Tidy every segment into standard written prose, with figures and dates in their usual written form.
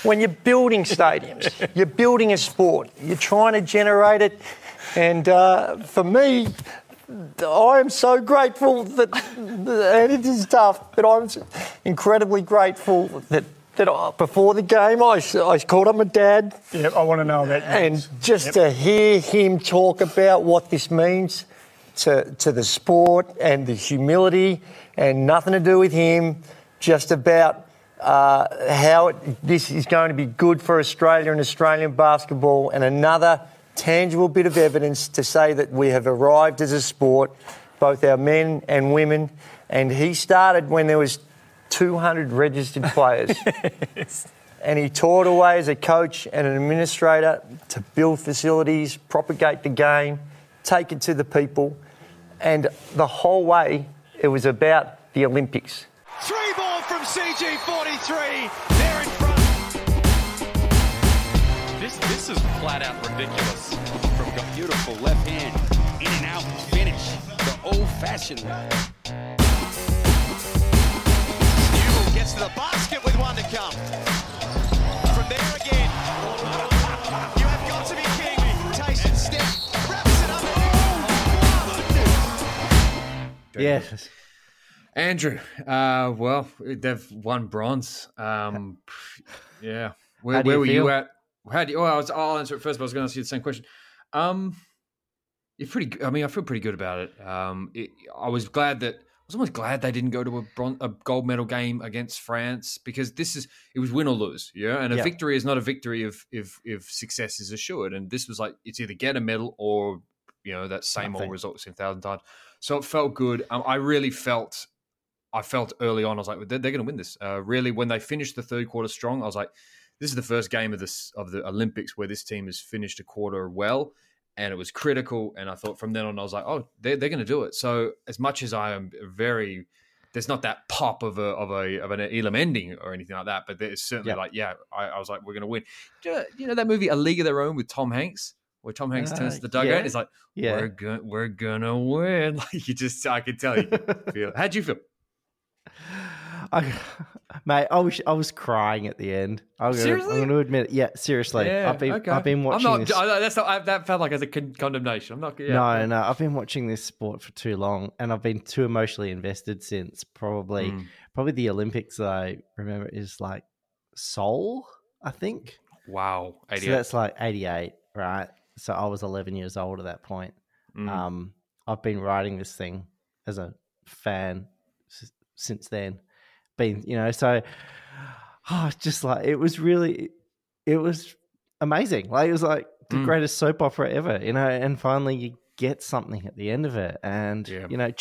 when you're building stadiums, you're building a sport, you're trying to generate it. And for me, I am so grateful that, and it is tough, but I'm incredibly grateful that before the game, I called up my dad. Yeah, I want to know about you. And just to hear him talk about what this means to the sport and the humility, and nothing to do with him, just about how this is going to be good for Australia and Australian basketball, and another tangible bit of evidence to say that we have arrived as a sport, both our men and women. And he started when there was 200 registered players. Yes. And he taught away as a coach and an administrator to build facilities, propagate the game, take it to the people. And the whole way, it was about the Olympics. 3 ball from CG43. They're in front. This is flat out ridiculous. From a beautiful left hand, in and out finish, the old-fashioned way. Newell gets to the basket with one to come. From there again. You have got to be kidding me. Tyson step, wraps it up. Yes. Andrew, well, they've won bronze. Yeah. Where were you at? I'll answer it first, but I was going to ask you the same question. You're pretty. I mean, I feel pretty good about it. I was almost glad they didn't go to a gold medal game against France, because it was win or lose, yeah. And a victory is not a victory if success is assured. And this was like, it's either get a medal or that same old result we've seen 1,000 times. So it felt good. I felt early on, I was like, they're going to win this. Really, when they finished the third quarter strong, I was like, this is the first game of the Olympics where this team has finished a quarter well, and it was critical. And I thought from then on, I was like, oh, they're going to do it. So as much as I am there's not that pop of an Elam ending or anything like that, but there's certainly I was like, we're going to win. You know that movie A League of Their Own with Tom Hanks, where Tom Hanks turns to the dugout? It's like, we're gonna win. Like I could tell you could feel it. How'd you feel? Mate, I was crying at the end. Seriously? I'm going to admit it. Yeah, seriously. Yeah, I've been watching this. That felt like as a condemnation. I'm not. Yeah. No. I've been watching this sport for too long, and I've been too emotionally invested since probably the Olympics that I remember is like Seoul, I think. Wow. 88. So that's like 88, right? So I was 11 years old at that point. I've been writing this thing as a fan since then. So just like, it was amazing. Like, it was like the greatest soap opera ever, and finally you get something at the end of it. And, it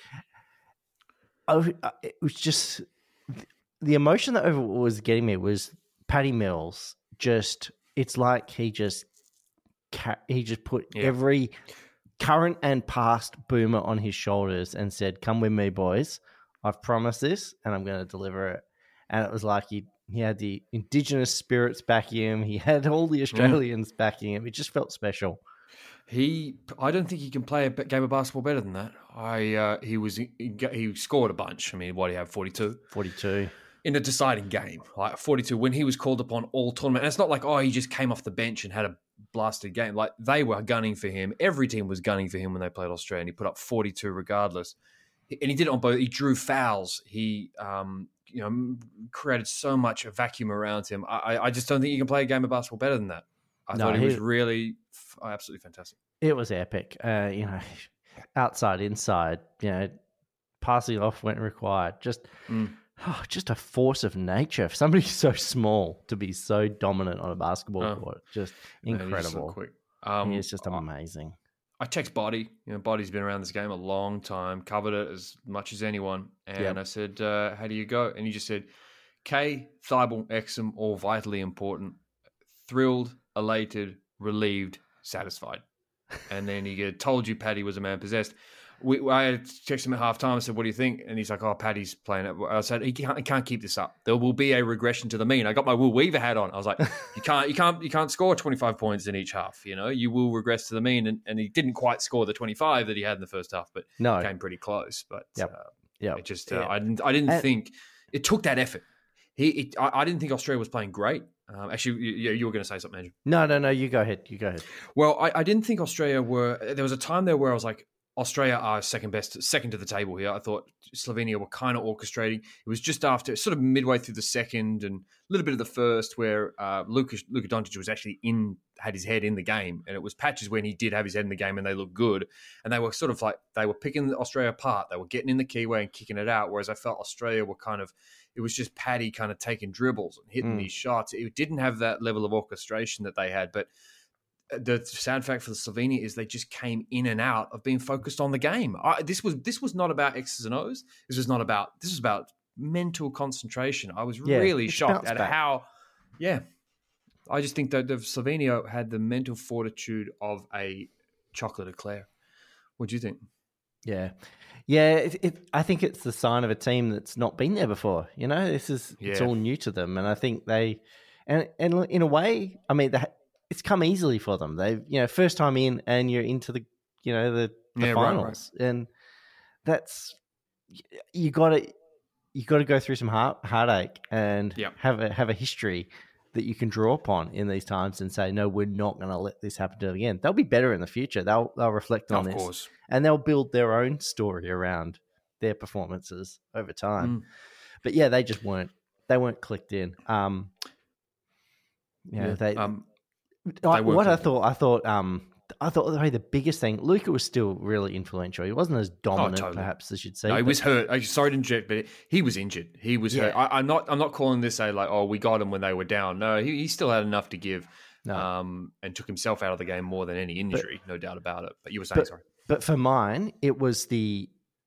was just, the emotion that was getting me was Paddy Mills. It's like he just put every current and past boomer on his shoulders and said, come with me, boys. I've promised this, and I'm going to deliver it. And it was like he had the Indigenous spirits backing him. He had all the Australians backing him. It just felt special. I don't think he can play a game of basketball better than that. He scored a bunch. I mean, what do you have? 42? 42. In a deciding game, like 42, when he was called upon all tournament. And it's not like, he just came off the bench and had a blasted game. Like, they were gunning for him. Every team was gunning for him when they played Australia, and he put up 42 regardless. And he did it on both. He drew fouls. He, created so much vacuum around him. I just don't think you can play a game of basketball better than that. I thought he was really absolutely fantastic. It was epic. Outside, inside, passing off when required. Just a force of nature. For somebody so small to be so dominant on a basketball court, just incredible. He's so quick. He's just amazing. I text Boddy. Boddy's been around this game a long time, covered it as much as anyone. And I said, how do you go? And he just said, K, Thibault, Exum, all vitally important. Thrilled, elated, relieved, satisfied. And then he told you Paddy was a man possessed. I texted him at halftime. I said, what do you think? And he's like, Paddy's playing it. I said, he can't keep this up. There will be a regression to the mean. I got my Will Weaver hat on. I was like, you can't score 25 points in each half. You will regress to the mean. And he didn't quite score the 25 that he had in the first half, but came pretty close. But it just, I didn't think it took that effort. I didn't think Australia was playing great. Actually, you were going to say something, Andrew. No. You go ahead. Well, I didn't think Australia were. There was a time there where I was like, Australia are second to the table here. I thought Slovenia were kind of orchestrating. It was just after, sort of midway through the second and a little bit of the first, where Luka Doncic was actually had his head in the game, and it was patches when he did have his head in the game, and they looked good, and they were sort of like they were picking Australia apart. They were getting in the keyway and kicking it out, whereas I felt Australia were kind of. It was just Paddy kind of taking dribbles and hitting these shots. It didn't have that level of orchestration that they had, but. The sad fact for the Slovenia is they just came in and out of being focused on the game. This was not about X's and O's. This was about mental concentration. I was really shocked at how. Yeah, I just think that the Slovenia had the mental fortitude of a chocolate eclair. What do you think? Yeah. I think it's the sign of a team that's not been there before. You know, it's all new to them, and I think they, and in a way, I mean, it's come easily for them. They've, first time in, and you're into the finals, right. And that's you got to go through some heartache and have a history that you can draw upon in these times and say, no, we're not going to let this happen to them again. They'll be better in the future. They'll reflect on this, course. And they'll build their own story around their performances over time. But yeah, they just weren't clicked in. I thought the biggest thing, Luka was still really influential. He wasn't as dominant, perhaps, as you'd say. No, he was hurt. Sorry to interject, but he was injured. He was hurt. I'm not calling this we got him when they were down. No, he still had enough to give, and took himself out of the game more than any injury, no doubt about it. But you were saying, sorry. But for mine, it was the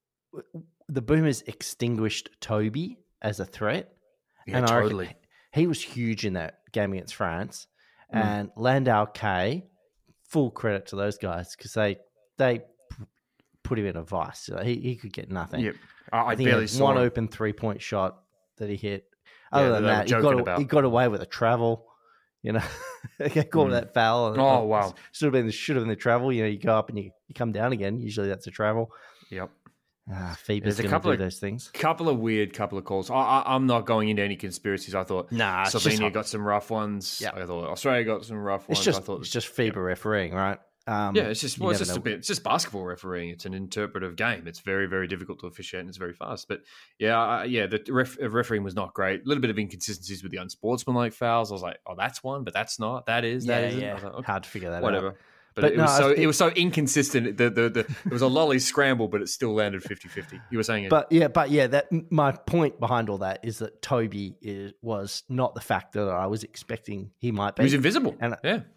Boomers extinguished Toby as a threat. Yeah, and totally. He was huge in that game against France. And Landau K, full credit to those guys because they put him in a vice. He could get nothing. Yep. I barely saw one open 3-point shot that he hit. Other than that, he got away with a travel. He caught that foul. Wow! Should have been the travel. You go up and you come down again. Usually that's a travel. Yep. Phoebe's going to do those things. Couple of calls. I'm not going into any conspiracies. I thought Slovenia got some rough ones. Yep. I thought Australia got some rough ones. It's just Phoebe refereeing, right? It's just basketball refereeing. It's an interpretive game. It's very, very difficult to officiate and it's very fast. But the refereeing was not great. A little bit of inconsistencies with the unsportsmanlike fouls. I was like, that's one, but that's not. That is. That isn't. I was like, okay, hard to figure that out. Whatever. But it was so inconsistent. It was a lolly scramble, but it still landed 50-50. You were saying it. But that my point behind all that is that Toby was not the factor that I was expecting he might be. He was invisible. And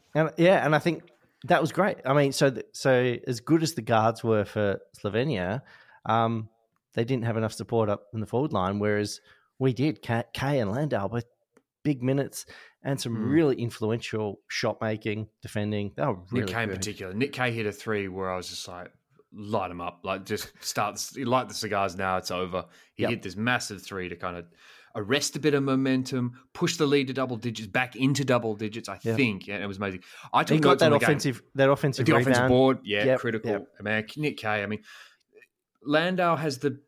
I think that was great. I mean, so as good as the guards were for Slovenia, they didn't have enough support up in the forward line, whereas we did. Kay and Landau both big minutes and some really influential shot making, defending. They were really Nick Kay in particular. Nick Kay hit a 3 where I was just like, light him up. Like, just light the cigars now, it's over. He hit this massive 3 to kind of arrest a bit of momentum, push the lead to double digits, back into double digits, I think. And it was amazing. I took notes on the offensive the rebound. Offensive board, critical. Yep. Man, Nick Kay, I memean, Landau has the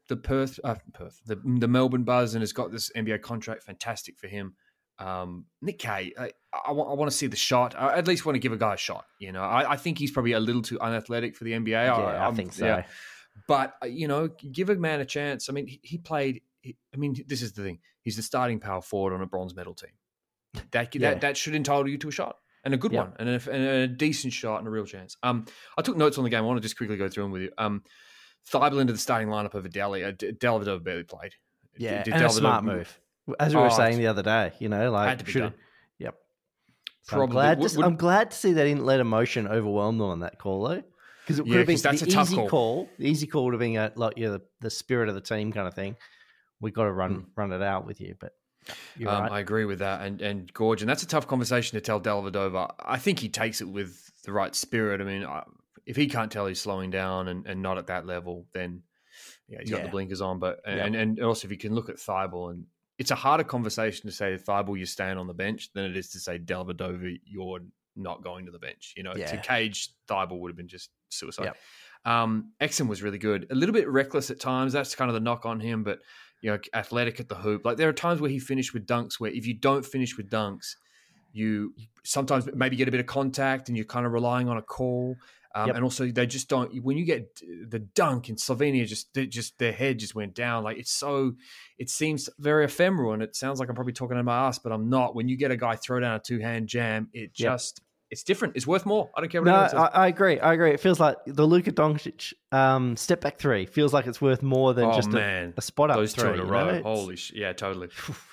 Melbourne buzz and has got this NBA contract. Fantastic for him. Nick Kay, I want to see the shot. I at least want to give a guy a shot. I think he's probably a little too unathletic for the NBA. I think so. Yeah. But, give a man a chance. I mean, he played. This is the thing. He's the starting power forward on a bronze medal team. That should entitle you to a shot. And a good one. And a decent shot and a real chance. I took notes on the game. I want to just quickly go through them with you. Thibault into the starting lineup over Delhi. Dellavedova barely played. Yeah, and a smart move. As we were saying the other day, had to be done. Yep. So I'm glad to see they didn't let emotion overwhelm them on that call, though. Because it could have been the easy call. The easy call would have been the spirit of the team kind of thing. We got to run it out with you, but you're right. I agree with that. And Gorge, and that's a tough conversation to tell Dellavedova. I think he takes it with the right spirit. I mean, if he can't tell he's slowing down and not at that level, then he's got the blinkers on. But and also if you can look at Thibault, and it's a harder conversation to say to Thibault you're staying on the bench than it is to say Dellavedova you're not going to the bench. To cage Thibault would have been just suicide. Yep. Exum was really good. A little bit reckless at times. That's kind of the knock on him, but athletic at the hoop. Like there are times where he finished with dunks where if you don't finish with dunks, you sometimes maybe get a bit of contact and you're kind of relying on a call. And also they just don't, when you get the dunk in Slovenia, just their head just went down. Like it seems very ephemeral, and it sounds like I'm probably talking to my ass, but I'm not. When you get a guy throw down a 2-hand jam, it's different. It's worth more. I don't care what anyone says. I agree. It feels like the Luka Doncic step back three feels like it's worth more than just a spot up those three. Those 2 in a row. Holy shit. Yeah, totally.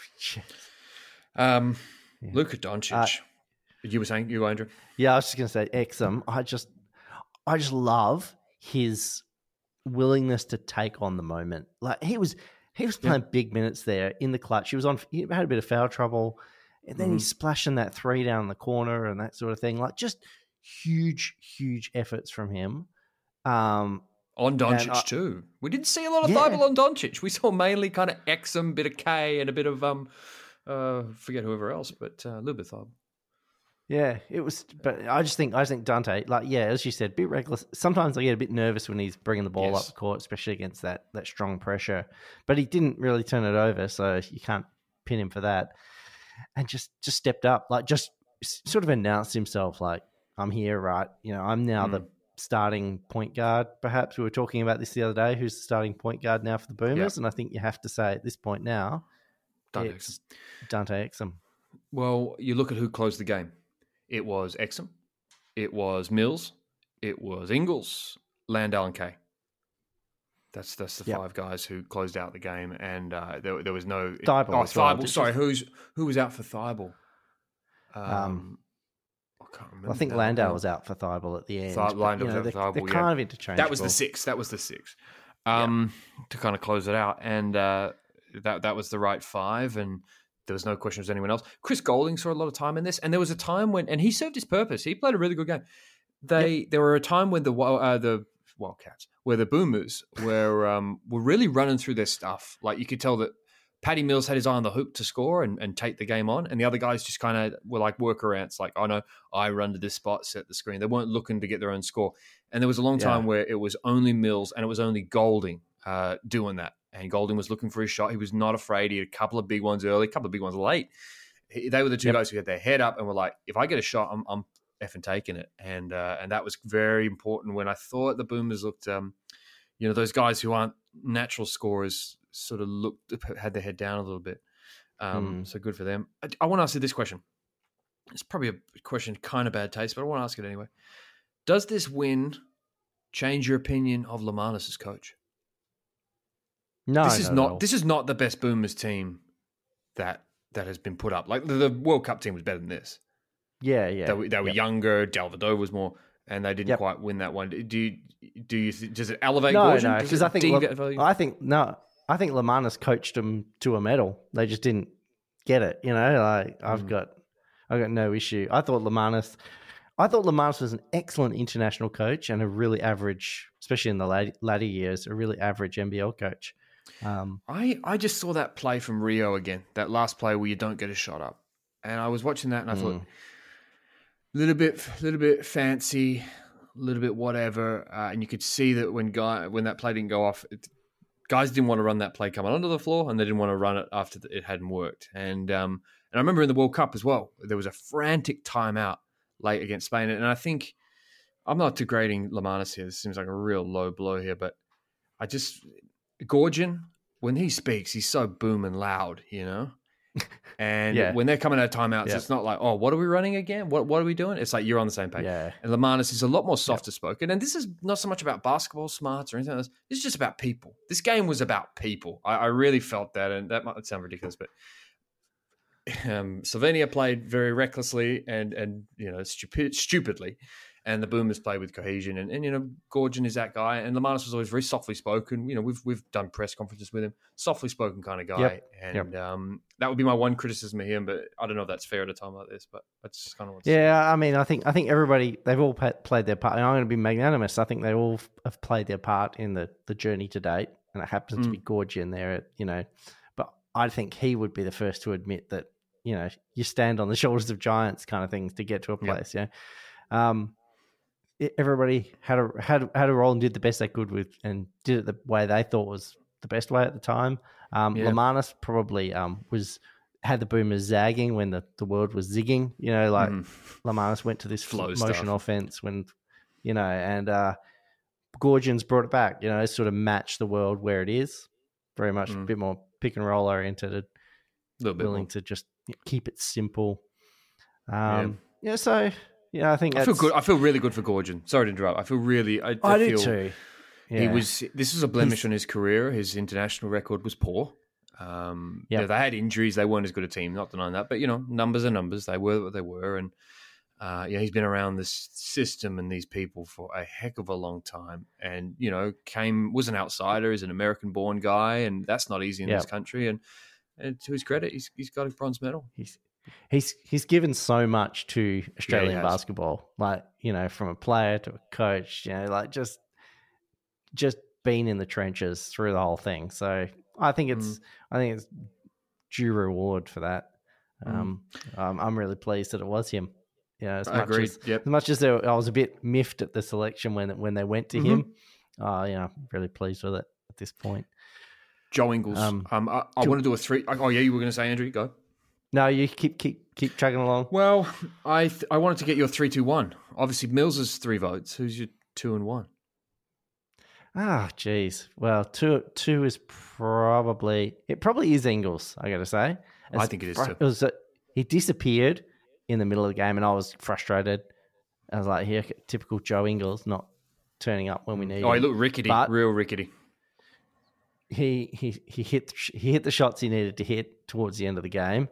Luka Doncic. You were saying, Andrew? Yeah, I was just going to say Exum. I just love his willingness to take on the moment. Like he was playing big minutes there in the clutch. He had a bit of foul trouble, and then he's splashing that 3 down the corner and that sort of thing. Like just huge efforts from him. On Doncic too. We didn't see a lot of Thibault on Doncic. We saw mainly kind of Exum, bit of K, and a bit of forget whoever else, but a little bit of Thibault. Yeah, it was, but I just think Dante, like, as you said, a bit reckless. Sometimes I get a bit nervous when he's bringing the ball up the court, especially against that strong pressure. But he didn't really turn it over, so you can't pin him for that. And just stepped up, like, just sort of announced himself, like, I'm here, right? I'm now the starting point guard. Perhaps we were talking about this the other day. Who's the starting point guard now for the Boomers? And I think you have to say at this point now, it's Dante Exum. Well, you look at who closed the game. It was Exum, it was Mills, it was Ingles, Landale, and Kay. That's the 5 guys who closed out the game, and there was no Thibault. Sorry, who was out for Thibault? I can't remember. I think Landale was out for Thibault at the end. Landale was out for Thibault. They're kind of interchangeable. That was the 6. To kind of close it out, and that was the right 5, and there was no question it was anyone else. Chris Golding saw a lot of time in this, and there was a time when, and he served his purpose. He played a really good game. There were a time when the Wildcats, where the Boomers were really running through their stuff. Like you could tell that Patty Mills had his eye on the hoop to score and take the game on, and the other guys just kind of were like workarounds. Like, I run to this spot, set the screen. They weren't looking to get their own score. And there was a long time where it was only Mills and it was only Golding doing that. And Golding was looking for his shot. He was not afraid. He had a couple of big ones early, a couple of big ones late. They were the 2 guys who had their head up and were like, if I get a shot, I'm effing taking it. And that was very important when I thought the Boomers looked, those guys who aren't natural scorers sort of had their head down a little bit. So good for them. I want to ask you this question. It's probably a question kind of bad taste, but I want to ask it anyway. Does this win change your opinion of Lamanis as coach? No, this is not the best Boomers team that has been put up. Like the World Cup team was better than this. Yeah. They were younger. Delvado was more, and they didn't quite win that one. Does it elevate? No, because I think Lamanis coached them to a medal. They just didn't get it. I've got no issue. I thought Lamanis was an excellent international coach and a really average, especially in the latter years, a really average NBL coach. I just saw that play from Rio again, that last play where you don't get a shot up. And I was watching that and I thought, a little bit fancy, a little bit whatever. And you could see that when that play didn't go off, guys didn't want to run that play coming onto the floor and they didn't want to run it after it hadn't worked. And I remember in the World Cup as well, there was a frantic timeout late against Spain. And I think, I'm not degrading Lamanis here. This seems like a real low blow here, but Gorgian, when he speaks, he's so booming loud, And when they're coming out of timeouts, it's not like, what are we running again? What are we doing? It's like you're on the same page. Yeah. And Lamanis is a lot more softer spoken. And this is not so much about basketball smarts or anything else. This is just about people. This game was about people. I really felt that, and that might sound ridiculous, but Slovenia played very recklessly and stupidly. And the Boomers play with cohesion, and Gorgian is that guy, and Lamanis was always very softly spoken. We've done press conferences with him, softly spoken kind of guy, that would be my one criticism of him. But I don't know if that's fair at a time like this, but that's just kind of what's I mean, I think everybody, they've all played their part, and I'm going to be magnanimous. I think they all have played their part in the journey to date, and it happens to be Gorgian there, But I think he would be the first to admit that you stand on the shoulders of giants, kind of things, to get to a place. Everybody had a role and did the best they could with, and did it the way they thought was the best way at the time. Lamanis probably had the Boomers zagging when the world was zigging. You know, like Lamanis went to this Flow motion stuff. offense when, you know, and Gorgian's brought it back. You know, sort of match the world where it is. Very much a bit more pick and roll oriented. A little bit willing more. to just keep it simple. So I think I feel good. I feel really good for Gorgian. Sorry to interrupt. I feel really. I do feel too. He Yeah. was. This was a blemish on his career. His international record was poor. You know, they had injuries. They weren't as good a team. Not denying that, but you know, numbers are numbers. They were what they were, and he's been around this system and these people for a heck of a long time. And you know, was an outsider. He's an American-born guy, and that's not easy in this country. And to his credit, he's got a bronze medal. He's given so much to Australian has. basketball, like, you know, from a player to a coach, you know, like just being in the trenches through the whole thing. So I think it's due reward for that. I'm really pleased that it was him. Yeah, I agree. As much as I was a bit miffed at the selection when they went to him. I'm really pleased with it at this point. Joe Ingles. I want to do a 3. Oh yeah, you were going to say, Andrew, go. No, you keep chugging along. Well, I wanted to get your 3-2-1. Obviously, Mills is 3 votes. Who's your 2 and 1? Ah, geez. Well, two is probably is Ingles. I got to say, I think it is too. He disappeared in the middle of the game, and I was frustrated. I was like, "Here, typical Joe Ingles, not turning up when we need him." Oh, he looked rickety, But real rickety. He hit the shots he needed to hit towards the end of the game,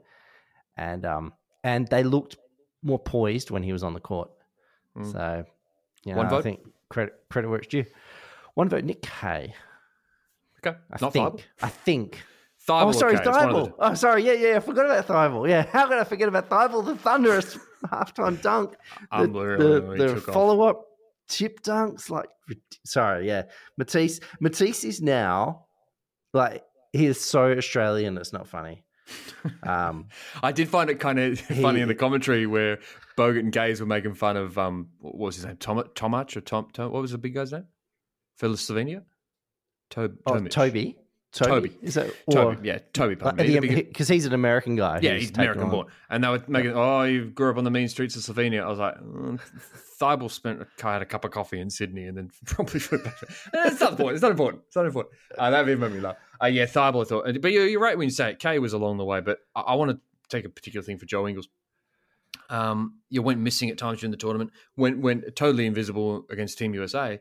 and they looked more poised when he was on the court. So, One vote? I think credit where it's due. One vote, Nick Hay. Okay, I not think. Thibault. I think. Thibault, Oh, sorry, okay, it's one of Thibault. Oh, sorry. Yeah. I forgot about Thibault. Yeah, how could I forget about Thibault? The thunderous halftime dunk. Unbelievable when he The took off. follow-up chip dunks. Like, sorry, yeah. Matisse is now, like, he is so Australian, it's not funny. I did find it kind of funny in the commentary where Bogut and Gaze were making fun of what was his name? Tomac or Tom? What was the big guy's name? For Slovenia? Toby. Is that Toby? Pardon me. because he's an American guy. Yeah, who's he's taken American on- born. And they were making, you grew up on the mean streets of Slovenia. I was like, Thibault had a cup of coffee in Sydney and then probably flew back. It's not important. That made me laugh. Thibault thought, but you're right when you say it. Kay was along the way, but I want to take a particular thing for Joe Ingles. You went missing at times during the tournament, went totally invisible against Team USA.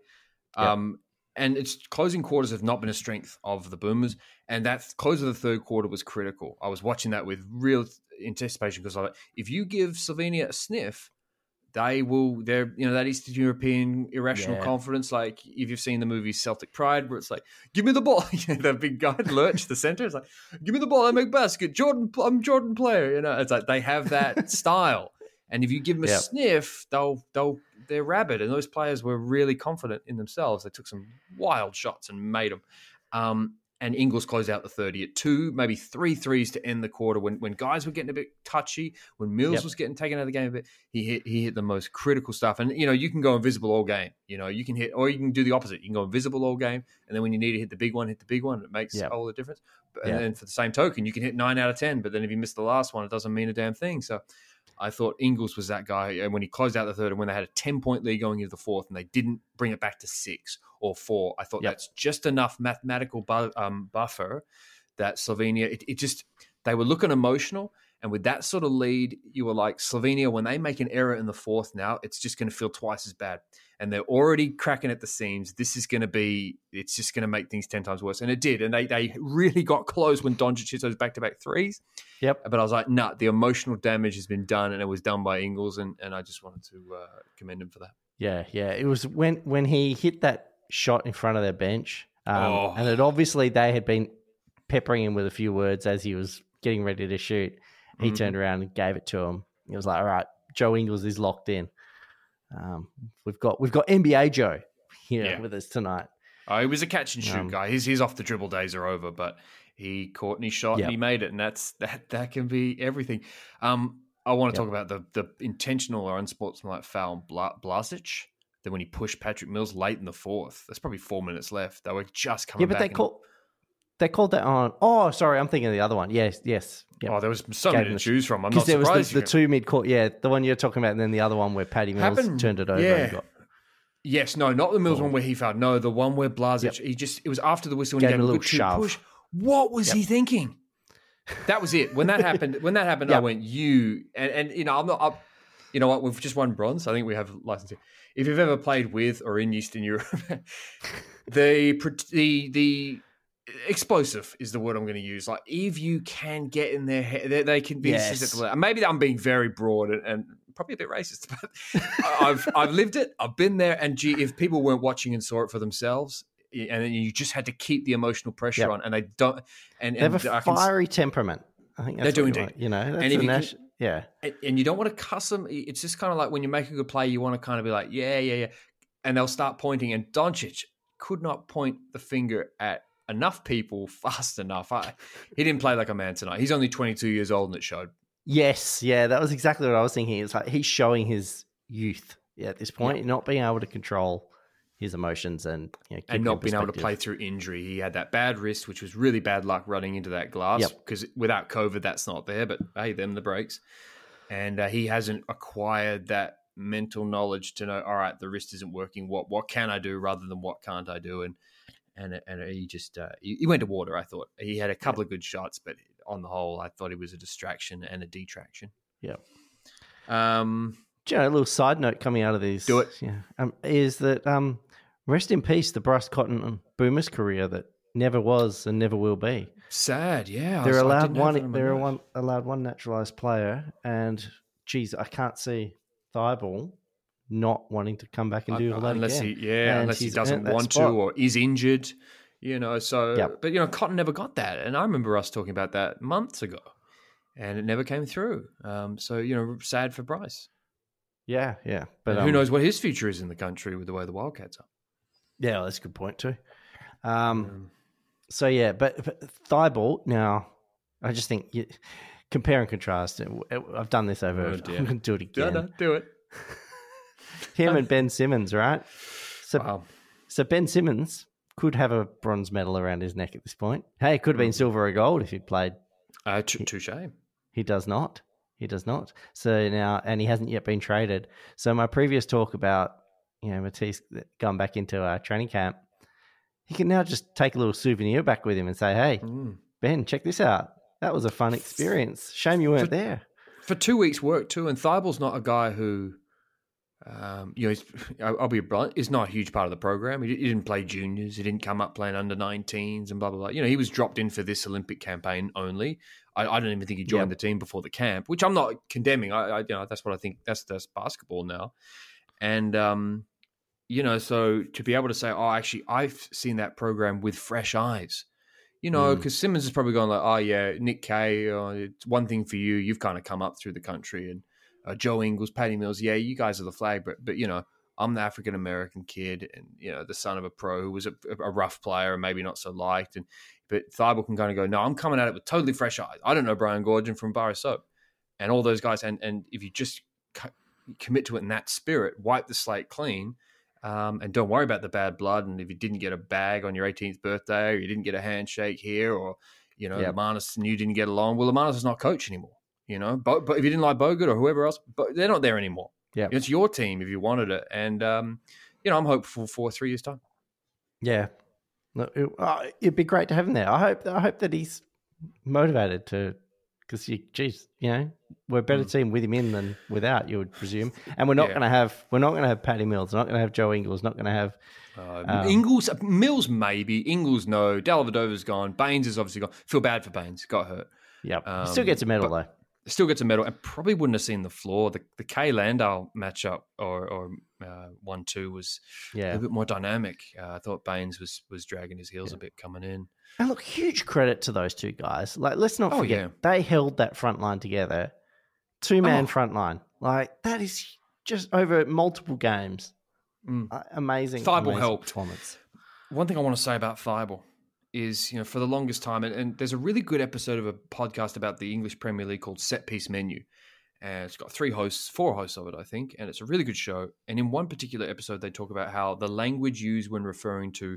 And its closing quarters have not been a strength of the Boomers, and that close of the third quarter was critical. I was watching that with real anticipation because if you give Slovenia a sniff, they're that Eastern European irrational confidence. Like if you've seen the movie Celtic Pride, where it's like, give me the ball, the big guy Lurch, the center, it's like, give me the ball, I make basket. I'm Jordan player. It's like they have that style. And if you give them a sniff, they're rabid. And those players were really confident in themselves. They took some wild shots and made them. And Ingles closed out the 30 at 2, maybe 3 threes to end the quarter. When guys were getting a bit touchy, when Mills was getting taken out of the game a bit, he hit the most critical stuff. And you can go invisible all game. You can hit, or you can do the opposite. You can go invisible all game, and then when you need to hit the big one, It makes all the difference. And then for the same token, you can hit 9 out of 10, but then if you miss the last one, it doesn't mean a damn thing. So I thought Ingles was that guy. And when he closed out the third and when they had a 10-point lead going into the fourth and they didn't bring it back to 6 or 4, I thought that's just enough mathematical buffer that Slovenia, they were looking emotional. And with that sort of lead, you were like, Slovenia, when they make an error in the fourth now, it's just going to feel twice as bad. And they're already cracking at the seams. It's just going to make things 10 times worse. And it did. And they really got close when Doncic hit those back-to-back threes. Yep. But I was like, the emotional damage has been done, and it was done by Ingles, and I just wanted to commend him for that. Yeah. It was when he hit that shot in front of their bench, and it obviously they had been peppering him with a few words as he was getting ready to shoot. He turned around and gave it to him. He was like, all right, Joe Ingles is locked in. We've got NBA Joe here with us tonight. He was a catch and shoot guy. His off the dribble days are over, but he caught and he shot and he made it, and that can be everything. I want to talk about the intentional or unsportsmanlike foul on Blasic. That when he pushed Patrick Mills late in the fourth, there's probably 4 minutes left. They were just coming back. But They called that on. Oh, sorry, I'm thinking of the other one. Yes. Yep. Oh, there was so many to choose from. I'm not Because there surprised. was the two mid-court. Yeah, the one you're talking about, and then the other one where Paddy Mills turned it over. Yeah. And got, Yes, no, not the Mills one where he fouled. No, the one where Blasic, it was after the whistle and Gave he him gave a a little good shove. push. What was he thinking? That was it. When that happened, I went, and you know, I'm not. You know what? We've just won bronze. I think we have license here. If you've ever played with or in Eastern Europe, the explosive is the word I'm going to use. Like, if you can get in their head, they can be susceptible. Maybe I'm being very broad and probably a bit racist, but I've lived it. I've been there. And if people weren't watching and saw it for themselves, and then you just had to keep the emotional pressure on, and they don't. And they have a fiery temperament. I think that's they do what indeed. You know, that's And if you can- yeah. And you don't want to cuss them. It's just kind of like when you make a good play, you want to kind of be like, yeah. And they'll start pointing. And Doncic could not point the finger at enough people fast enough. He didn't play like a man tonight. He's only 22 years old and it showed. Yes, yeah, that was exactly what I was thinking. It's like he's showing his youth at this point, not being able to control his emotions and not being able to play through injury. He had that bad wrist, which was really bad luck running into that glass because without COVID, that's not there. But hey, them the breaks. And he hasn't acquired that mental knowledge to know, all right, the wrist isn't working. What can I do rather than what can't I do? And he just he went to water. I thought he had a couple of good shots, but on the whole, I thought he was a distraction and a detraction. Yeah. A little side note coming out of these. Do it. Yeah. Is that rest in peace the Bryce Cotton Boomers career that never was and never will be. Sad, yeah. They're allowed one naturalized player, and geez, I can't see Thibault not wanting to come back and do all that unless again. unless he doesn't want to or is injured, So, but Cotton never got that, and I remember us talking about that months ago, and it never came through. So sad for Bryce. Yeah. But who knows what his future is in the country with the way the Wildcats are. Yeah, that's a good point too. So yeah, but Thibault now, I just think compare and contrast. I've done this over. I'm going to do it again. No, do it. Him and Ben Simmons, right? So Ben Simmons could have a bronze medal around his neck at this point. Hey, it could have been silver or gold if he'd played. Touche. He does not. So now, and he hasn't yet been traded. So my previous talk about Matisse going back into our training camp, he can now just take a little souvenir back with him and say, "Hey, Ben, check this out. That was a fun experience. Shame you weren't there." For 2 weeks' work too, and Thibault's not a guy who, I'll be blunt, is not a huge part of the program. He didn't play juniors. He didn't come up playing under 19s and blah, blah, blah. He was dropped in for this Olympic campaign only. I don't even think he joined the team before the camp, which I'm not condemning. That's what I think. That's basketball now. And, so to be able to say, oh, actually, I've seen that program with fresh eyes, because Simmons is probably going like, oh, yeah, Nick Kay, it's one thing for you. You've kind of come up through the country. And Joe Ingles, Paddy Mills, yeah, you guys are the flag. But I'm the African-American kid and, the son of a pro who was a rough player and maybe not so liked. But Thibault can kind of go, no, I'm coming at it with totally fresh eyes. I don't know Brian Goorjian from Bar of Soap. And all those guys. And if you just commit to it in that spirit, wipe the slate clean, and don't worry about the bad blood. And if you didn't get a bag on your 18th birthday or you didn't get a handshake here or, Lamanis and you didn't get along, well, Lamanis is not coach anymore. But if you didn't like Bogut or whoever else, but they're not there anymore. Yeah, it's your team if you wanted it. And, I'm hopeful for 3 years' time. Yeah. It'd be great to have him there. I hope that he's motivated to, because we're a better team with him in than without, you would presume. And we're not going to have Paddy Mills. We're not going to have Joe Ingles. Not going to have Ingles, Mills maybe. Ingles no. Dellavedova's gone. Baines is obviously gone. Feel bad for Baines. Got hurt. Yep. Still gets a medal though. Still gets a medal, and probably wouldn't have seen the floor. The Kay Landau matchup or 1-2 was a little bit more dynamic. I thought Baines was dragging his heels a bit coming in. And look, huge credit to those two guys. Like, let's not forget, they held that front line together. 2-man front line. Like, that is just over multiple games. Amazing. Thibault helped. Performance. One thing I want to say about Thibault is, for the longest time, and there's a really good episode of a podcast about the English Premier League called Set Piece Menu. And it's got 4 hosts of it, I think, and it's a really good show. And in one particular episode, they talk about how the language used when referring to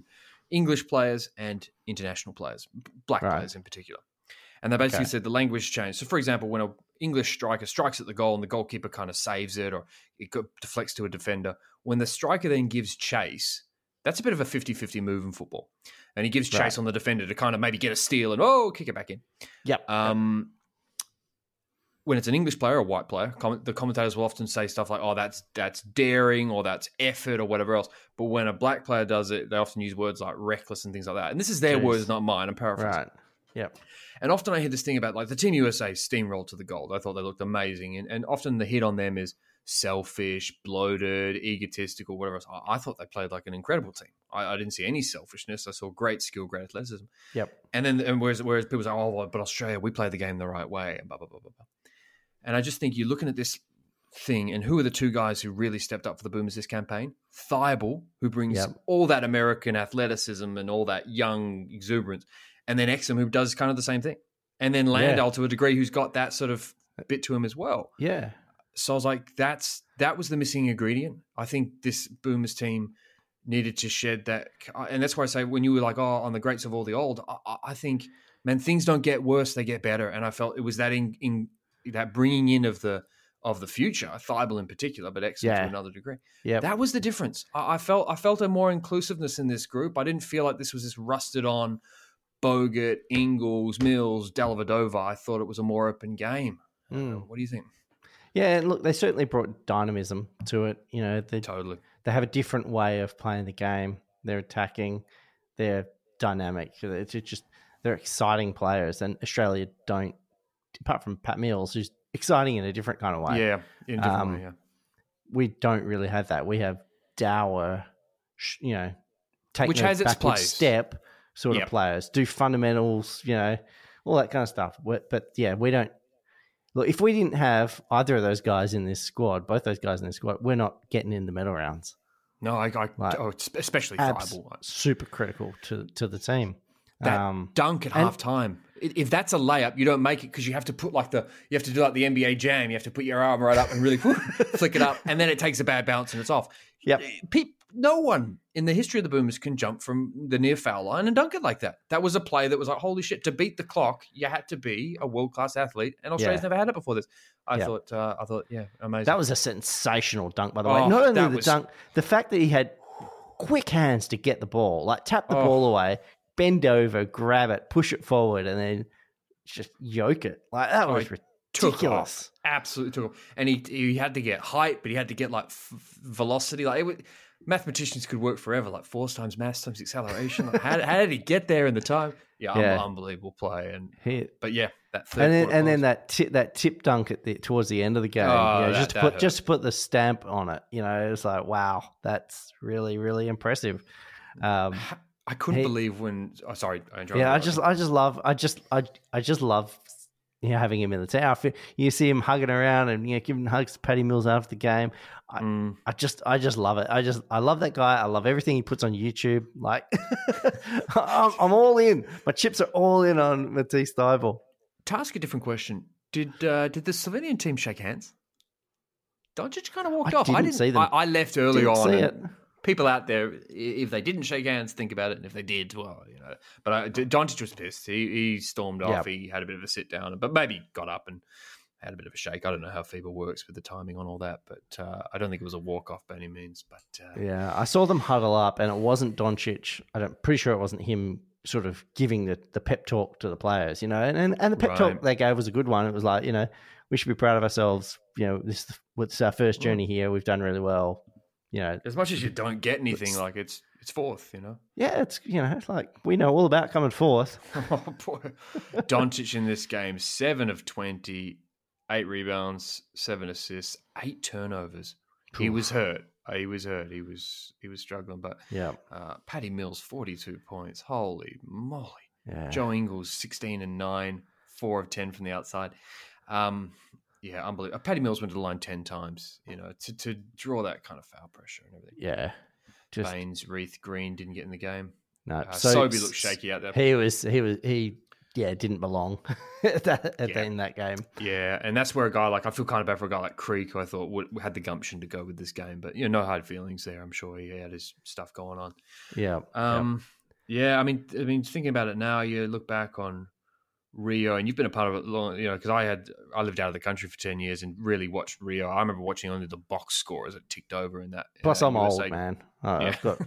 English players and international players, black players in particular. And they basically said the language changed. So, for example, when an English striker strikes at the goal and the goalkeeper kind of saves it or it deflects to a defender, when the striker then gives chase, that's a bit of a 50-50 move in football. And he gives chase on the defender to kind of maybe get a steal and, kick it back in. Yep. When it's an English player or a white player, the commentators will often say stuff like, that's daring or that's effort or whatever else. But when a black player does it, they often use words like reckless and things like that. And this is their words, not mine. I'm paraphrasing. Right. Yep. And often I hear this thing about like the Team USA steamrolled to the goal. I thought they looked amazing. And often the hit on them is selfish, bloated, egotistical, whatever else. I thought they played like an incredible team. I didn't see any selfishness. I saw great skill, great athleticism. Yep. And whereas people say, but Australia, we play the game the right way, and blah, blah, blah, blah, blah. And I just think you're looking at this thing, and who are the two guys who really stepped up for the Boomers this campaign? Thibault, who brings all that American athleticism and all that young exuberance, and then Exum, who does kind of the same thing. And then Landale, to a degree, who's got that sort of bit to him as well. Yeah. So I was like, that was the missing ingredient. I think this Boomers team needed to shed that. And that's why I say when you were like, on the greats of all the old, I think, man, things don't get worse, they get better. And I felt it was that in that bringing in of the future, Thibault in particular, but Exum to another degree. Yeah, that was the difference. I felt a more inclusiveness in this group. I didn't feel like this was this rusted on Bogut, Ingles, Mills, Dellavedova. I thought it was a more open game. What do you think? Yeah, and look, they certainly brought dynamism to it. You know, totally. They have a different way of playing the game. They're attacking. They're dynamic. It's just they're exciting players, and Australia don't. Apart from Pat Mills, who's exciting in a different kind of way. Yeah, in a different way. Yeah. We don't really have that. We have dour, take which no has its backward place. Step sort of players, do fundamentals, all that kind of stuff. But we don't. Look, if we didn't have either of those guys in this squad, both those guys in this squad, we're not getting in the medal rounds. No, especially Thibault. Super critical to the team. That dunk at half time. If that's a layup, you don't make it because you have to put you have to do like the NBA jam. You have to put your arm right up and really flick it up, and then it takes a bad bounce and it's off. Yep. No one in the history of the Boomers can jump from the near foul line and dunk it like that. That was a play that was like, holy shit, to beat the clock, you had to be a world-class athlete, and Australia's never had it before this. I thought, amazing. That was a sensational dunk, by the way. Not only the dunk, the fact that he had quick hands to get the ball, like tap the ball away, bend over, grab it, push it forward, and then just yoke it. Like that was ridiculous. Absolutely took off. And he had to get height, but he had to get like velocity. Like mathematicians could work forever, like force times mass times acceleration. Like, how did he get there in the time? Unbelievable play. That third and then that tip dunk towards the end of the game, just to put the stamp on it. It was like, wow, that's really, really impressive. I couldn't believe when. Oh, sorry, I enjoyed. Yeah, I just love having him in the team. You see him hugging around and giving hugs to Paddy Mills after the game. I just love it. I love that guy. I love everything he puts on YouTube. Like I'm all in. My chips are all in on Matisse Thibault. To ask a different question, did the Slovenian team shake hands? Doncic kind of walked off. I didn't see them. I left early didn't on. See it. People out there, if they didn't shake hands, think about it, and if they did, well, But Doncic was pissed. He stormed off. He had a bit of a sit down, but maybe got up and had a bit of a shake. I don't know how FIBA works with the timing on all that, but I don't think it was a walk off by any means. But I saw them huddle up, and it wasn't Doncic. I'm pretty sure it wasn't him sort of giving the pep talk to the players, and the pep talk they gave was a good one. It was like, we should be proud of ourselves. This is our first journey here. We've done really well. As much as you don't get anything, like it's fourth, Yeah, it's like we know all about coming fourth. Oh boy, Doncic in this game, 7 of 20, 8 rebounds, 7 assists, 8 turnovers. He was hurt. He was struggling, but Paddy Mills 42 points. Holy moly! Yeah. Joe Ingles 16 and 9, 4 of 10 from the outside. Yeah, unbelievable. Paddy Mills went to the line 10 times, to draw that kind of foul pressure and everything. Yeah. Baines, Reith, Green didn't get in the game. No. Sobey looked shaky out there. He didn't belong in that game. Yeah, and that's where a guy I feel kind of bad for a guy like Creek, who I thought had the gumption to go with this game. But, no hard feelings there. I'm sure he had his stuff going on. Yeah. Yeah, I mean, thinking about it now, you look back on Rio, and you've been a part of it long, because I lived out of the country for 10 years and really watched Rio. I remember watching only the box score as it ticked over in that. Plus, I'm USA. old, man. I've got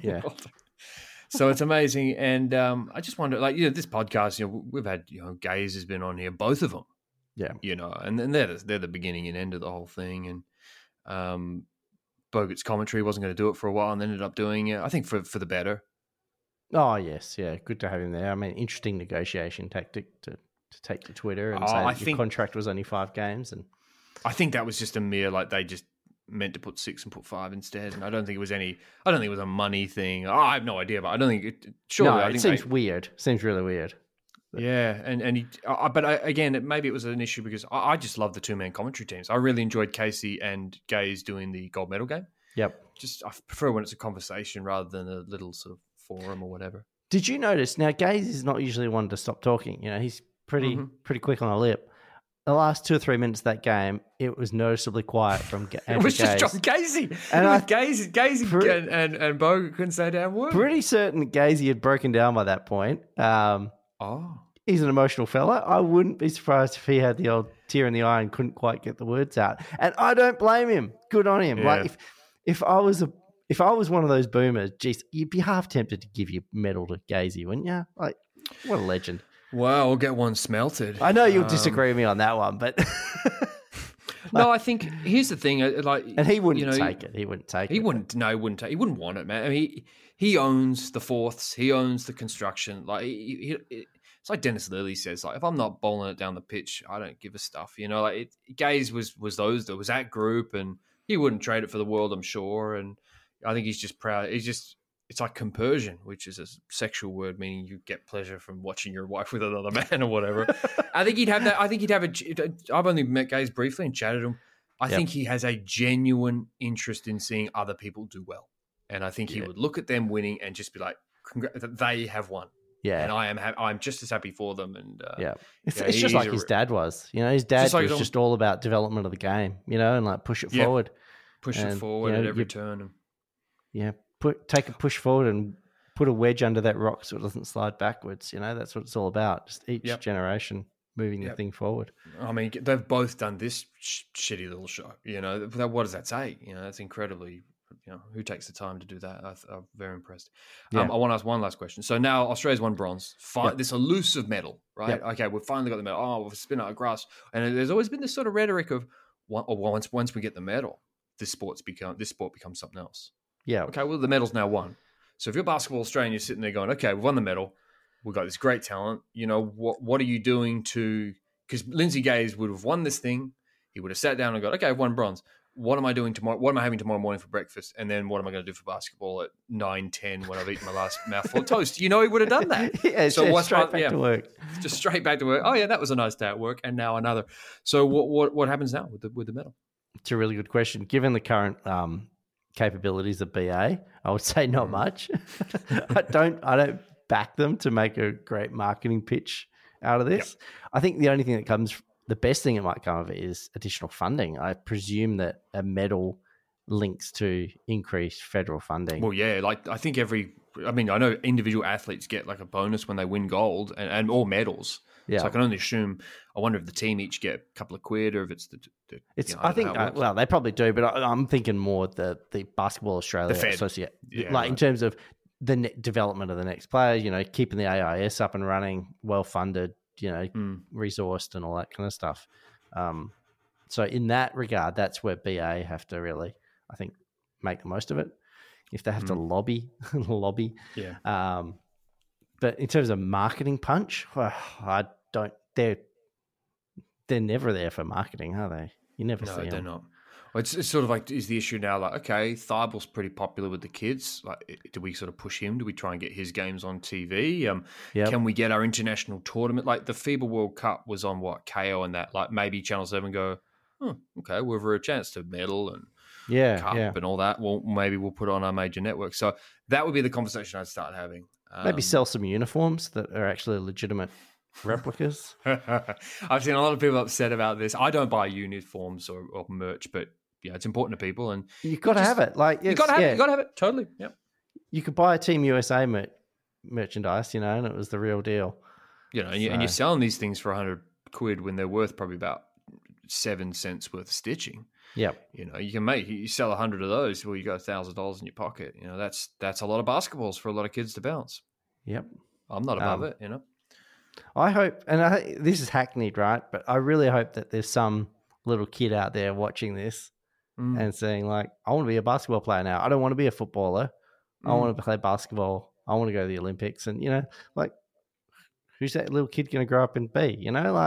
So it's amazing, and I just wonder, this podcast, we've had, Gaze has been on here, both of them. Yeah, and they're the beginning and end of the whole thing, and Bogut's commentary wasn't going to do it for a while, and ended up doing it. I think for the better. Oh yes, yeah, good to have him there. I mean, interesting negotiation tactic to take to Twitter and say that your contract was only 5 games, and I think that was just a mere they just meant to put 6 and put 5 instead, and I don't think it was a money thing. I have no idea, but I don't think it. Surely, no, I think it seems weird. Seems really weird. Yeah, but again, maybe it was an issue because I just love the 2-man commentary teams. I really enjoyed Casey and Gaze doing the gold medal game. Yep. I prefer when it's a conversation rather than a little sort of forum or whatever. Did you notice? Now, Gaze is not usually one to stop talking. He's pretty quick on the lip. The last 2 or 3 minutes of that game, it was noticeably quiet from Andrew It was just Gaze. John Casey. And Gaze and Bogut couldn't say a damn word. Pretty certain Gaze had broken down by that point. He's an emotional fella. I wouldn't be surprised if he had the old tear in the eye and couldn't quite get the words out. And I don't blame him. Good on him. Yeah. Like if I was one of those boomers, geez, you'd be half tempted to give your medal to Gazy, wouldn't you? Like, what a legend. Well, we'll get one smelted. I know you'll disagree with me on that one, but no, I think here's the thing. And he wouldn't take it. He wouldn't take it. He wouldn't. No, he wouldn't. He wouldn't want it, man. I mean, he owns the fourths. He owns the construction. Like it's like Dennis Lilly says. Like, if I'm not bowling it down the pitch, I don't give a stuff. Gaze was that group, and he wouldn't trade it for the world, I'm sure. And I think he's just proud. It's like compersion, which is a sexual word meaning you get pleasure from watching your wife with another man or whatever. I think he'd have that. I think he'd have I've only met Gaze briefly and chatted to him. I think he has a genuine interest in seeing other people do well. And I think he would look at them winning and just be like, they have won. Yeah. And I'm just as happy for them. And it's just like his dad was. His dad was just all about development of the game, and like push it forward. Push it forward at every turn. Yeah. Take a push forward and put a wedge under that rock so it doesn't slide backwards. That's what it's all about. Just each generation moving the thing forward. I mean, they've both done this shitty little show. What does that say? That's incredibly. Who takes the time to do that? I'm very impressed. I want to ask one last question. So now Australia's won bronze. This elusive medal, right? Yep. Okay, we've finally got the medal. Oh, we've spin out of grass. And there's always been this sort of rhetoric of once we get the medal, this sport becomes something else. Yeah. Okay, well, the medal's now won. So if you're Basketball Australia, you're sitting there going, okay, we've won the medal. We've got this great talent. What are you doing to... Because Lindsay Gaze would have won this thing. He would have sat down and gone, okay, I've won bronze. What am I doing tomorrow? What am I having tomorrow morning for breakfast? And then what am I going to do for basketball at 9:10 when I've eaten my last mouthful of toast? He would have done that. Straight back to work. Just straight back to work. Oh, yeah, that was a nice day at work. And now another. So what happens now with the medal? It's a really good question. Given the current... capabilities of BA, I would say not much. I don't back them to make a great marketing pitch out of this. Yep. I think the best thing that might come of it is additional funding. I presume that a medal links to increased federal funding. Well, yeah, I think I know individual athletes get like a bonus when they win gold and all medals. Yeah. So I can only assume. I wonder if the team each get a couple of quid, or if it's I think they probably do, but I'm thinking more the Basketball Australia Associate, in terms of the development of the next player. Keeping the AIS up and running, well funded, resourced, and all that kind of stuff. So in that regard, that's where BA have to really, I think, make the most of it. If they have to lobby. Yeah. But in terms of marketing punch, I don't. They're never there for marketing, are they? You never see them. No, they're not. Well, it's sort of like, is the issue now like, okay, Thybulle's pretty popular with the kids. Like, do we sort of push him? Do we try and get his games on TV? Can we get our international tournament? Like the FIBA World Cup was on KO and that. Like maybe Channel 7 go, okay, we've a chance to medal and cup and all that. Well, maybe we'll put it on our major network. So that would be the conversation I'd start having. Maybe sell some uniforms that are actually legitimate replicas. I've seen a lot of people upset about this. I don't buy uniforms or merch, but it's important to people, and you've got to have it. Like you got to have it. You got to have it. Totally. Yep. You could buy a Team USA merchandise, and it was the real deal. And you're selling these things for £100 when they're worth probably about 7 cents worth of stitching. Yep. You sell 100 of those, well, you got $1,000 in your pocket. That's a lot of basketballs for a lot of kids to bounce. Yep. I'm not above it. I hope, and this is hackneyed, right? But I really hope that there's some little kid out there watching this and saying, like, I want to be a basketball player now. I don't want to be a footballer. I want to play basketball. I want to go to the Olympics. And, like, who's that little kid going to grow up and be?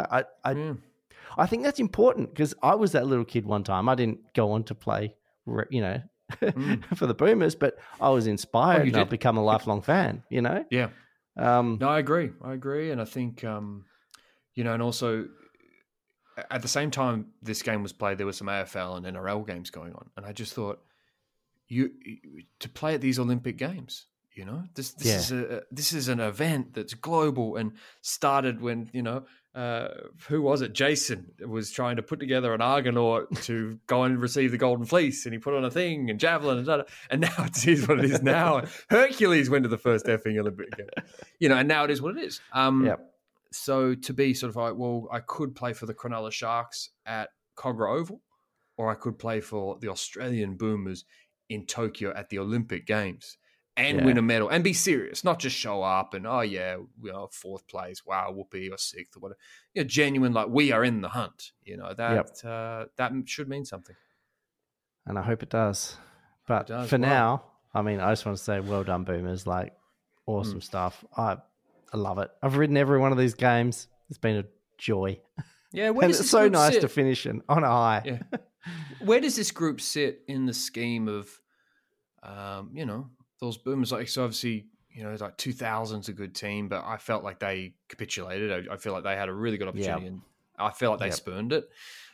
I think that's important because I was that little kid one time. I didn't go on to play, for the Boomers, but I was inspired and I've become a lifelong fan, Yeah. No, I agree. And I think, and also at the same time this game was played, there were some AFL and NRL games going on. And I just thought to play at these Olympic Games, this is an event that's global and started when, who was it? Jason was trying to put together an Argonaut to go and receive the Golden Fleece, and he put on a thing and javelin and now it's what it is now. Hercules went to the first effing Olympic game, and now it is what it is. So to be sort of like, well, I could play for the Cronulla Sharks at Kogarah Oval, or I could play for the Australian Boomers in Tokyo at the Olympic Games. And win a medal and be serious, not just show up and, fourth place, wow, whoopee, or sixth or whatever. Genuine, like we are in the hunt. That should mean something. And I hope it does. But for now, I just want to say well done, Boomers. Like, awesome stuff. I love it. I've ridden every one of these games. It's been a joy. Yeah, and it's so nice to finish on a high. Yeah. Where does this group sit in the scheme of, those Boomers? Like, so obviously, like 2000's a good team, but I felt like they capitulated. I feel like they had a really good opportunity, and I feel like they spurned it.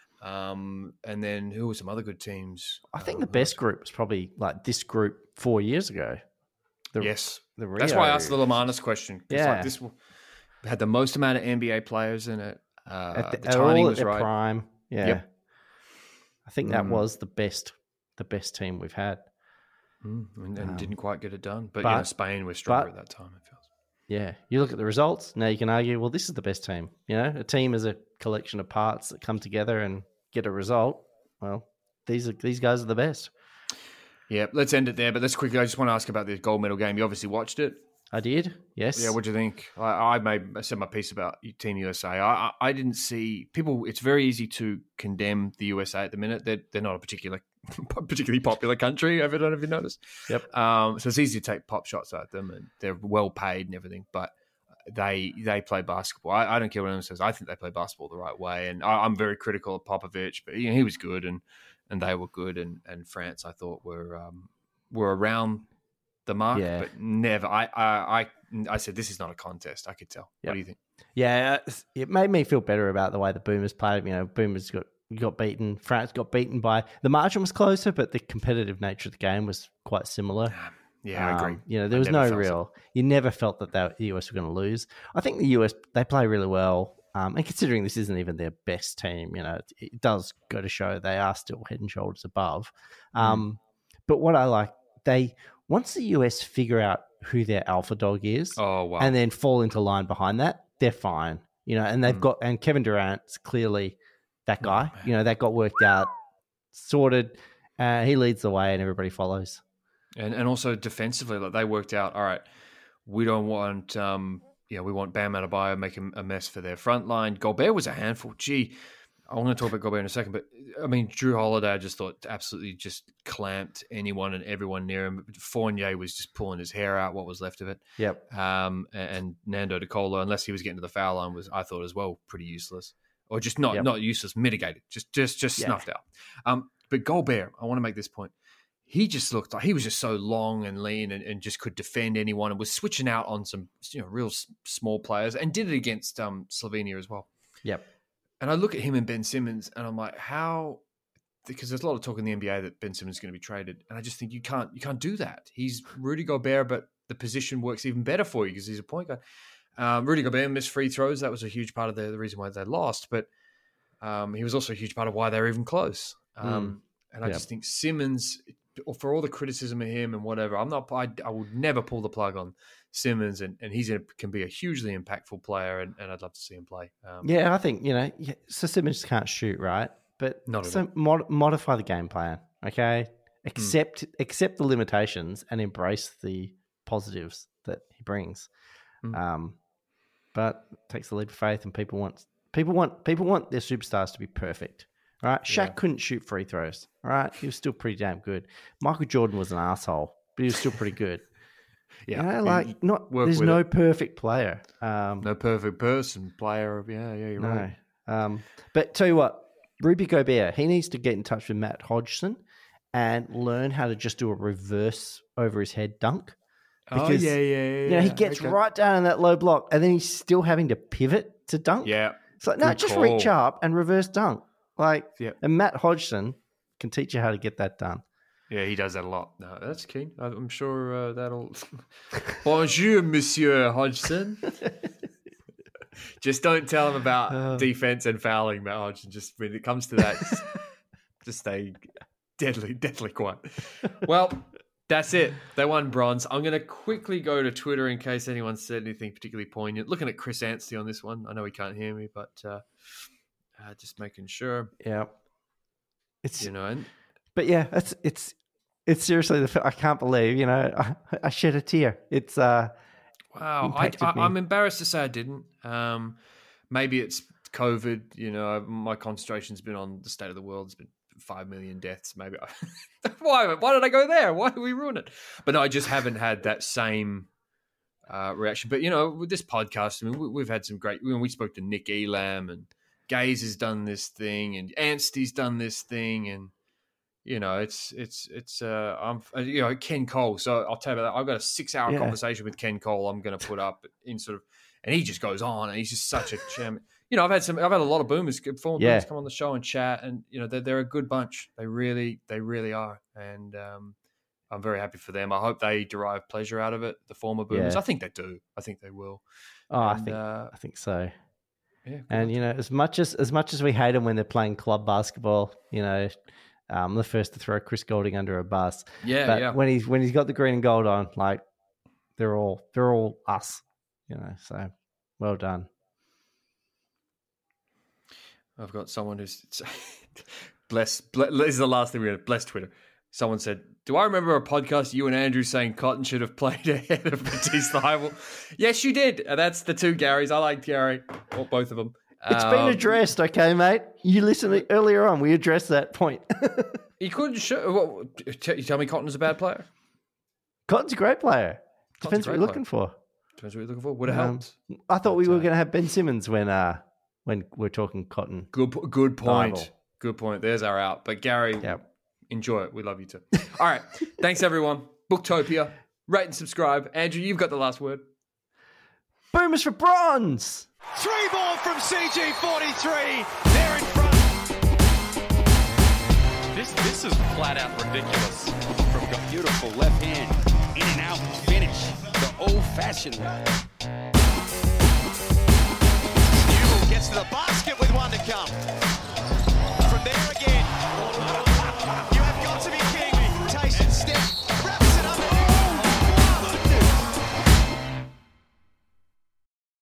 And then who were some other good teams? I think the best group was probably like this group 4 years ago. Yes. That's why I asked the Lamanis question. Yeah. Like this had the most amount of NBA players in it. The timing was right. Prime. Yeah. Yep. I think that was the best team we've had. And didn't quite get it done. But Spain was stronger at that time, it feels. Yeah. You look at the results, now you can argue, well, this is the best team. A team is a collection of parts that come together and get a result. Well, these guys are the best. Yeah, let's end it there. But let's quickly, I just want to ask about the gold medal game. You obviously watched it. I did, yes. Yeah, what do you think? I said my piece about Team USA. I didn't see people. It's very easy to condemn the USA at the minute. They're not a particularly popular country. I don't know if you noticed. Yep. So it's easy to take pop shots at them, and they're well paid and everything. But they play basketball. I don't care what anyone says. I think they play basketball the right way, and I'm very critical of Popovich, but he was good, and they were good, and France I thought were around the mark, but never. I said this is not a contest. I could tell. Yep. What do you think? Yeah, it made me feel better about the way the Boomers played. Boomers got beaten. France got beaten by the margin was closer, but the competitive nature of the game was quite similar. Yeah, I agree. There was no real. You never felt that the US were going to lose. I think the US they play really well. And considering this isn't even their best team, it does go to show they are still head and shoulders above. But what I like, once the US figure out who their alpha dog is, and then fall into line behind that, they're fine. And they've got, and Kevin Durant's clearly that guy. That got worked out, sorted. He leads the way, and everybody follows. And also defensively, like they worked out. All right, we don't want. We want Bam Adebayo making a mess for their front line. Gobert was a handful. Gee, I want to talk about Gobert in a second, but Drew Holiday, I just thought absolutely just clamped anyone and everyone near him. Fournier was just pulling his hair out, what was left of it. Yep. And Nando De Colo, unless he was getting to the foul line, was, I thought as well, pretty useless. Or just not useless, mitigated, just snuffed out. But Gobert, I want to make this point. He just looked like he was just so long and lean and just could defend anyone and was switching out on some real small players and did it against Slovenia as well. Yep. And I look at him and Ben Simmons and I'm like, how? Because there's a lot of talk in the NBA that Ben Simmons is going to be traded, and I just think you can't do that. He's Rudy Gobert, but the position works even better for you because he's a point guard. Rudy Gobert missed free throws. That was a huge part of the reason why they lost, but he was also a huge part of why they were even close. And I just think Simmons, for all the criticism of him and whatever, I would never pull the plug on Simmons, and can be a hugely impactful player, and I'd love to see him play. I think so. Simmons can't shoot, right? But modify the game plan, okay? Accept the limitations and embrace the positives that he brings. But it takes a leap of faith, and people want their superstars to be perfect. All right, Shaq couldn't shoot free throws. All right, he was still pretty damn good. Michael Jordan was an asshole, but he was still pretty good. There's no perfect player. No perfect person, player. Yeah, you're right. But tell you what, Rudy Gobert, he needs to get in touch with Matt Hodgson and learn how to just do a reverse over his head dunk. Because, he gets right down in that low block, and then he's still having to pivot to dunk. Yeah. It's like, no, just reach up and reverse dunk. And Matt Hodgson can teach you how to get that done. Yeah, he does that a lot. No, that's keen. I'm sure that'll... Bonjour, Monsieur Hodgson. Just don't tell him about defense and fouling, Matt Hodgson. Just when it comes to that, just stay deadly quiet. Well, that's it. They won bronze. I'm going to quickly go to Twitter in case anyone said anything particularly poignant. Looking at Chris Anstey on this one. I know he can't hear me, but just making sure. Yeah. It's But yeah, it's seriously I can't believe, I shed a tear. It's wow. I'm embarrassed to say I didn't. Maybe it's COVID, my concentration's been on the state of the world. It's been 5 million deaths. Maybe why did I go there? Why did we ruin it? But no, I just haven't had that same reaction. But with this podcast, I mean, we've had some great. We spoke to Nick Elam, and Gaze has done this thing, and Anstey's done this thing, and it's Ken Cole. So I'll tell you about that. I've got a 6-hour conversation with Ken Cole. I'm going to put up in and he just goes on, and he's just such a champion. I've had a lot of boomers, former boomers come on the show and chat, and they're a good bunch. They really are, and I'm very happy for them. I hope they derive pleasure out of it. The former boomers, I think they do. I think they will. I think so. Yeah, and as much as we hate them when they're playing club basketball, I'm the first to throw Chris Golding under a bus. But when he's got the green and gold on, like they're all us, So well done. I've got someone who's bless. This is the last thing we're going to bless Twitter. Someone said, "Do I remember a podcast you and Andrew saying Cotton should have played ahead of Matisse Thybulle?" Yes, you did. And that's the two Garys. I like Gary, or both of them. It's been addressed, okay, mate? You listened earlier on. We addressed that point. He couldn't show. You tell me Cotton's a bad player? Cotton's a great player. Depends what you're looking for. Depends what you're looking for. Would have helped. I thought we were going to have Ben Simmons when we're talking Cotton. Good point. Thybulle. Good point. There's our out. But Gary, enjoy it. We love you too. All right. Thanks, everyone. Booktopia. Rate and subscribe. Andrew, you've got the last word. Boomers for bronze. 3 ball from CG43. They're in front. This is flat out ridiculous. From a beautiful left hand, in and out finish, the old-fashioned way.